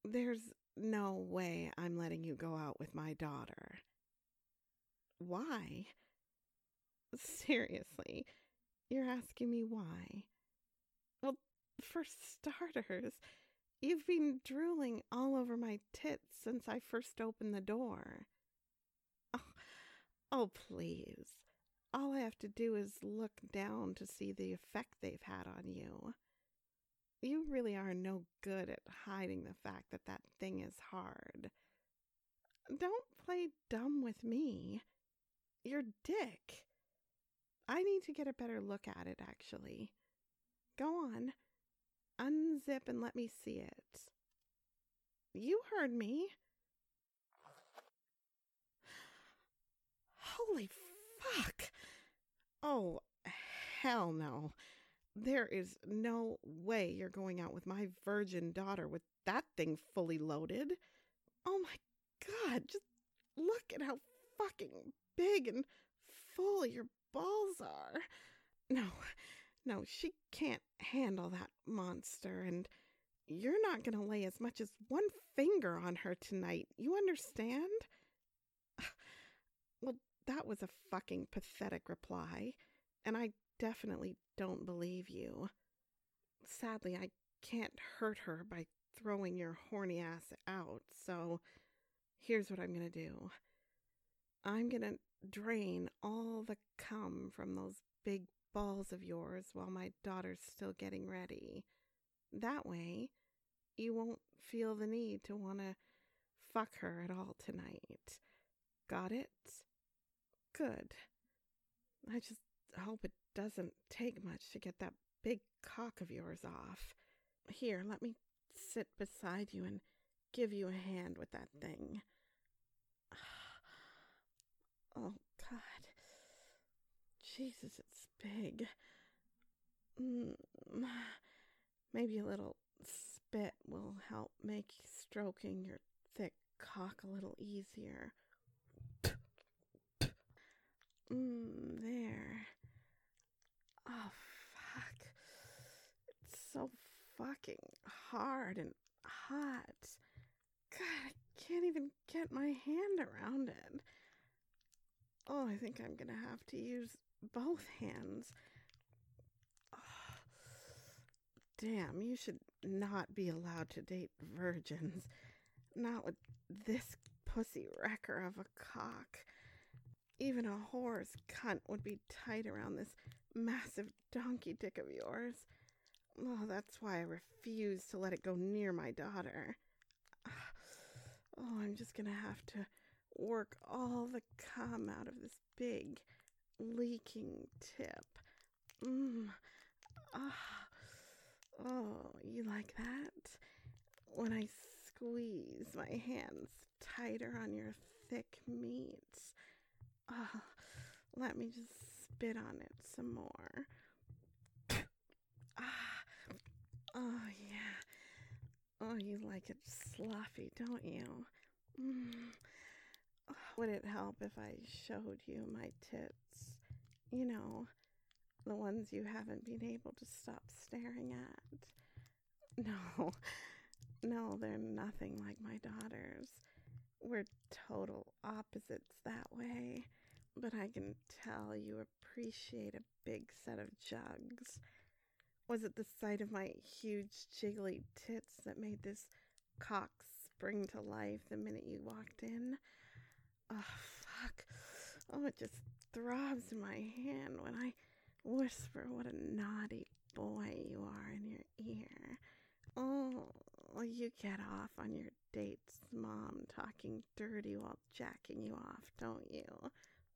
There's no way I'm letting you go out with my daughter. Why? Seriously, you're asking me why? Well, for starters, you've been drooling all over my tits since I first opened the door. Oh, oh, please. All I have to do is look down to see the effect they've had on you. You really are no good at hiding the fact that that thing is hard. Don't play dumb with me. Your dick. I need to get a better look at it, actually. Go on. Unzip and let me see it. You heard me. Holy fuck. Oh, hell no. There is no way you're going out with my virgin daughter with that thing fully loaded. Oh my god, just look at how fucking big and full your balls are. No, she can't handle that monster, and you're not gonna lay as much as one finger on her tonight. You understand? Well, that was a fucking pathetic reply, and I definitely don't believe you. Sadly, I can't hurt her by throwing your horny ass out, so here's what I'm gonna do. I'm gonna drain all the cum from those big balls of yours while my daughter's still getting ready. That way, you won't feel the need to want to fuck her at all tonight. Got it? Good. I just hope it doesn't take much to get that big cock of yours off. Here, let me sit beside you and give you a hand with that thing. Oh, God. Jesus, it's big. Maybe a little spit will help make stroking your thick cock a little easier. There. Oh, fuck. It's so fucking hard and hot. God, I can't even get my hand around it. Oh, I think I'm gonna have to use both hands. Oh, damn, you should not be allowed to date virgins. Not with this pussy wrecker of a cock. Even a whore's cunt would be tight around this massive donkey dick of yours. Oh, that's why I refuse to let it go near my daughter. Oh, I'm just gonna have to work all the cum out of this big, leaking tip. Ah. Oh, you like that? When I squeeze my hands tighter on your thick meat. Oh, let me just spit on it some more. Ah, oh yeah. Oh, you like it sloppy, don't you? Would it help if I showed you my tits? You know, the ones you haven't been able to stop staring at. No, no, they're nothing like my daughter's. We're total opposites that way. But I can tell you appreciate a big set of jugs. Was it the sight of my huge jiggly tits that made this cock spring to life the minute you walked in? Oh, fuck. Oh, it just throbs in my hand when I whisper what a naughty boy you are in your ear. Oh, you get off on your date's mom talking dirty while jacking you off, don't you?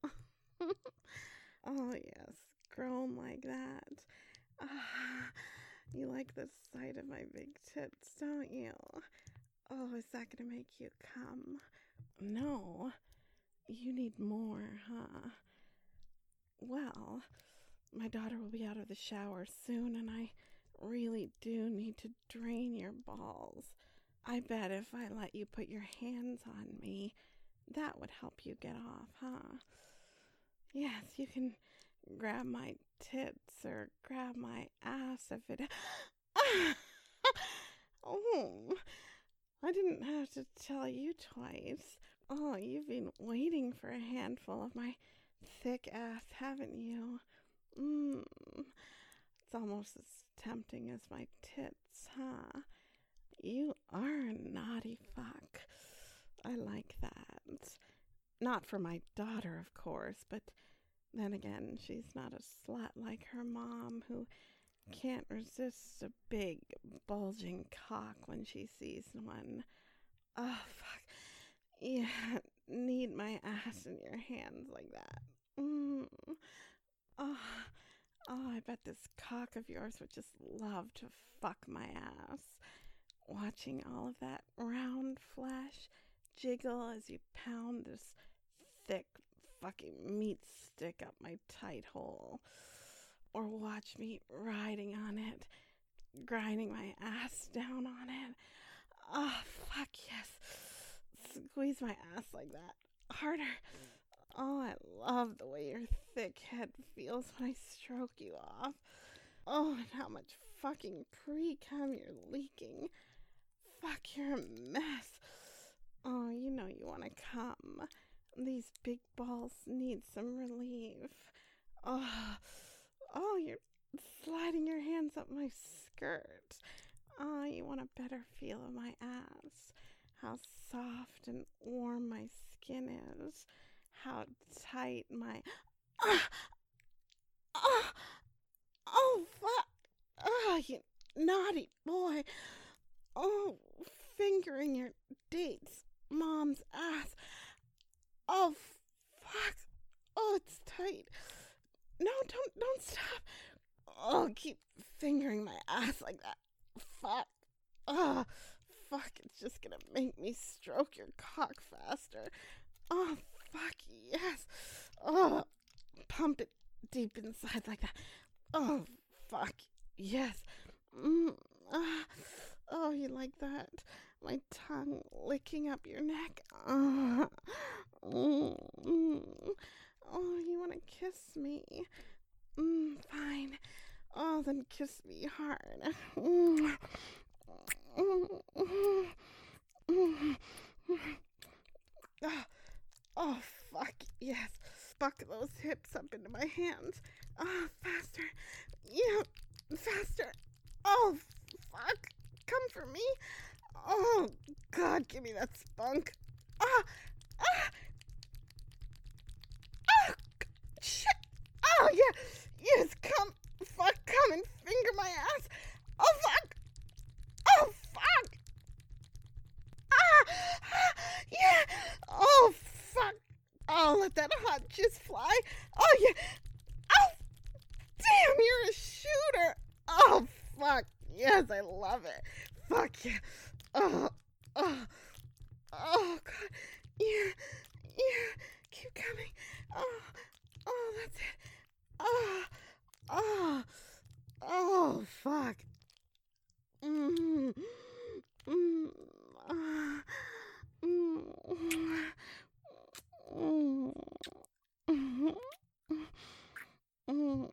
Oh, yes, grown like that. Ah, you like the sight of my big tits, don't you? Oh, is that gonna make you come? No, you need more, huh? Well, my daughter will be out of the shower soon, and I really do need to drain your balls. I bet if I let you put your hands on me, that would help you get off, huh? Yes, you can grab my tits or grab my ass if it... Oh, I didn't have to tell you twice. Oh, you've been waiting for a handful of my thick ass, haven't you? Mmm. It's almost as tempting as my tits, huh? You are a naughty fuck. I like that. Not for my daughter, of course, but then again, she's not a slut like her mom who can't resist a big, bulging cock when she sees one. Oh, fuck. Yeah, need my ass in your hands like that. Mm. Oh, oh, I bet this cock of yours would just love to fuck my ass. Watching all of that round flesh jiggle as you pound this thick fucking meat stick up my tight hole. Or watch me riding on it, grinding my ass down on it. Oh, fuck yes. Squeeze my ass like that. Harder. Oh, I love the way your thick head feels when I stroke you off. Oh, and how much fucking pre-cum you're leaking. Fuck, you're a mess. Oh, you know you want to come. These big balls need some relief. Oh, you're sliding your hands up my skirt. Oh, you want a better feel of my ass. How soft and warm my skin is. How tight my... Ah! Ah! Oh, fuck! Ah, you naughty boy. Oh, fingering your date's mom's ass. Oh, fuck. Oh, it's tight. No, don't stop. Oh, keep fingering my ass like that. Fuck. Oh, fuck. It's just gonna make me stroke your cock faster. Oh, fuck, yes. Oh, pump it deep inside like that. Oh, fuck, yes. Oh, you like that? My tongue licking up your neck. Oh, you want to kiss me? Fine. Oh, then kiss me hard. Oh, fuck, yes. Buck those hips up into my hands. Oh, faster. Yeah, faster. Oh, fuck. Come for me. Oh, God, give me that spunk. Ah, ah, ah, shit. Oh, yeah. Yes, come. Fuck, come and finger my ass. Oh, fuck. Oh, fuck. Ah, yeah. Oh, fuck. Oh, let that hot jizz fly. Oh, yeah. Oh, damn, you're a shooter. Oh, fuck. Yes, I love it. Fuck yeah. Oh, oh, oh, God. Yeah, yeah. Keep coming. Oh, oh, that's it. Oh, oh, oh, fuck. Mm, mm, ah, mm, mm, mm, mm.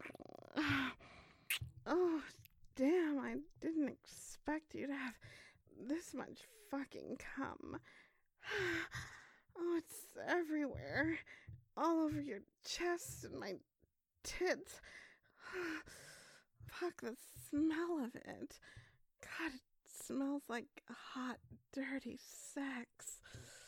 Oh, damn, I didn't expect you to have this much fucking cum. Oh, it's everywhere. All over your chest and my tits. Fuck the smell of it. God, it smells like hot, dirty sex.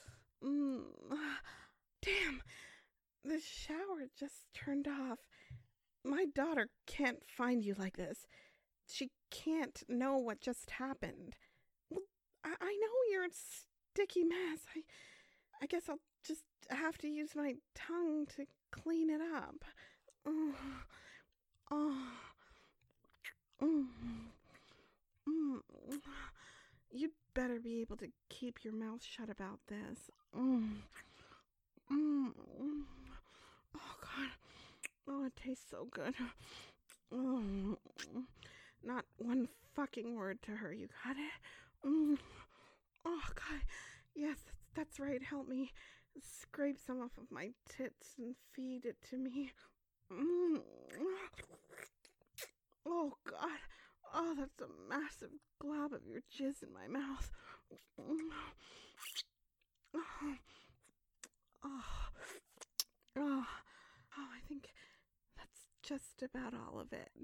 Damn, the shower just turned off. My daughter can't find you like this. She can't know what just happened. Well, I know you're a sticky mess. I guess I'll just have to use my tongue to clean it up. Oh, oh, mm, mm. You'd better be able to keep your mouth shut about this. Mm. Oh, God. Oh, it tastes so good. Oh, not one fucking word to her, you got it? Oh, God. Yes, that's right. Help me. Scrape some off of my tits and feed it to me. Oh, God. Oh, that's a massive glob of your jizz in my mouth. Oh, oh, I think that's just about all of it.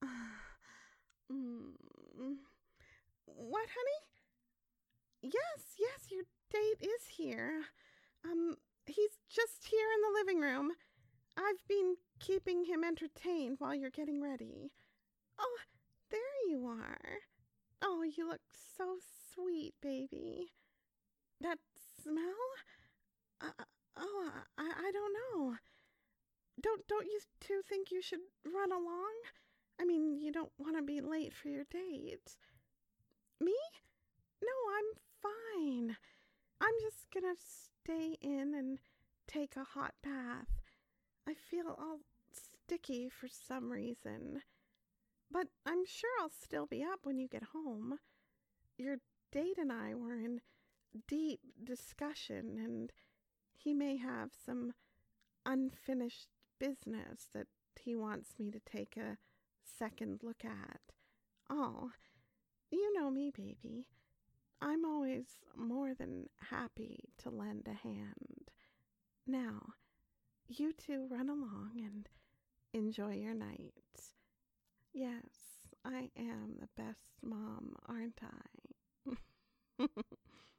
Mm. What, honey? Yes, your date is here. He's just here in the living room. I've been keeping him entertained while you're getting ready. Oh, there you are. Oh, you look so sweet, baby. That smell? Uh, I don't know. Don't you two think you should run along? I mean, you don't want to be late for your date. Me? No, I'm fine. I'm just gonna stay in and take a hot bath. I feel all sticky for some reason. But I'm sure I'll still be up when you get home. Your date and I were in deep discussion, and he may have some unfinished business that he wants me to take a second look at. Oh, you know me, baby. I'm always more than happy to lend a hand. Now, you two run along and enjoy your night. Yes, I am the best mom, aren't I?